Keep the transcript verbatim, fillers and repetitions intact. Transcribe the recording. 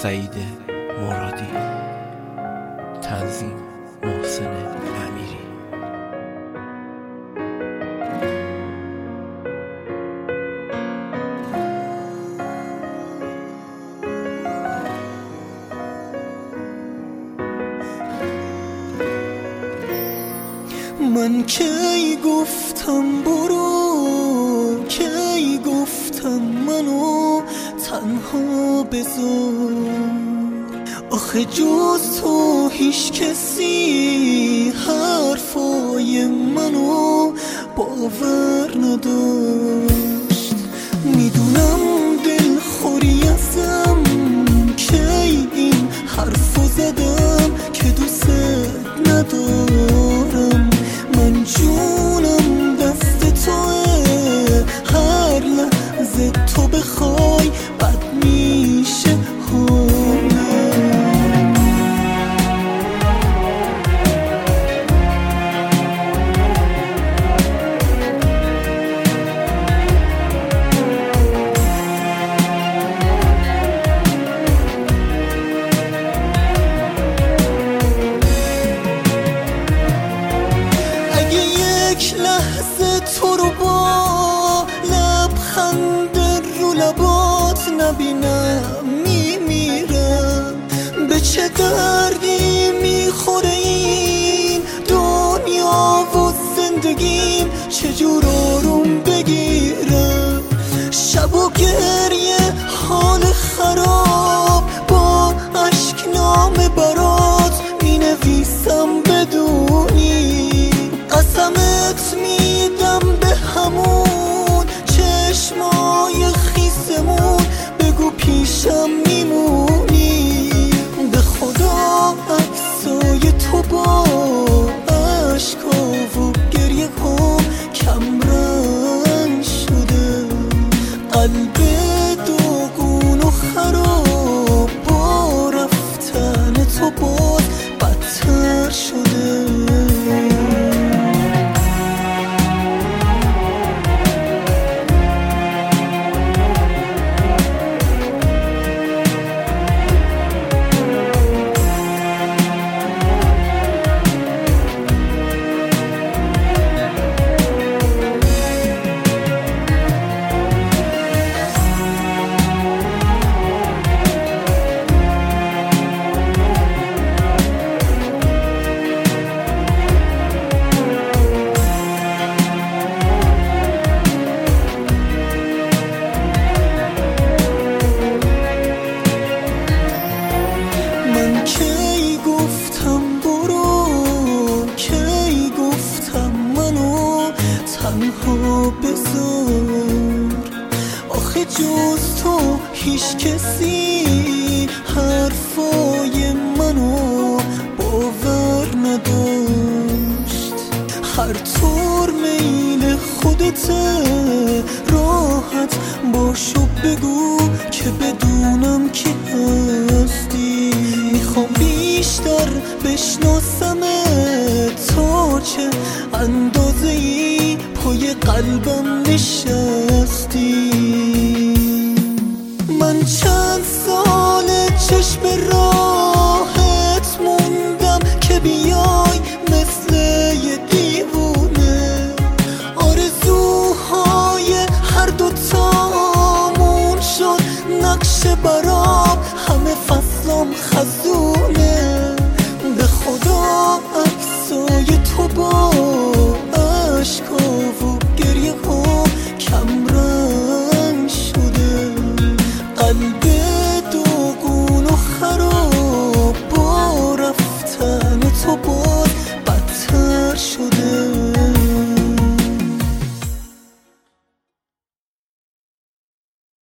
سعید مرادی، تنظیم محسن امیری. من کی گفتم برو، کی گفتم منو تنها بذار، آخه جز تو هیچ کسی حرفای منو باور نداشت. میدونم دلخوری ازم، کی این حرفو زدم که دوست ندارم. من جونم دست توه، هر لحظه تو بخوای بد میشه لحظه تو رو با لبخند رو لبات نبینم میمیرم. به چه دردی میخوره این دنیا و زندگیم، چجور آروم بگیرم. شب و گریه حال خراب، با عشق نامه برات مینویسم بدونی. قسمت میدم به همون چشمای خیسمون، بگو پیشم میمونی. به خدا عکسای تو با عشقا و گریه هم کم رنگ شده، قلب داغون و خراب با رفتن تو باز بدتر شده. کی گفتم برو، کی گفتم منو تنها بذار، آخه جز تو هیچ کسی حرفای منو باور نداشت. هر طور میل خودته، راحت باشو بگو که بدونم که هستی. میخوام بیشتر بشناسم تا چه اندازه ای پای قلبم نشستی. من چند سال چشم راحت موندم که بیای مثل یه دیوونه. آرزوهای هر دوتامون شد نقش برام، همه فصلام خزونه. به خدا عکسای تو با عشقا و گریه هم کم رنگ شده، قلب داغون و خراب با رفتن تو باز بدتر شده.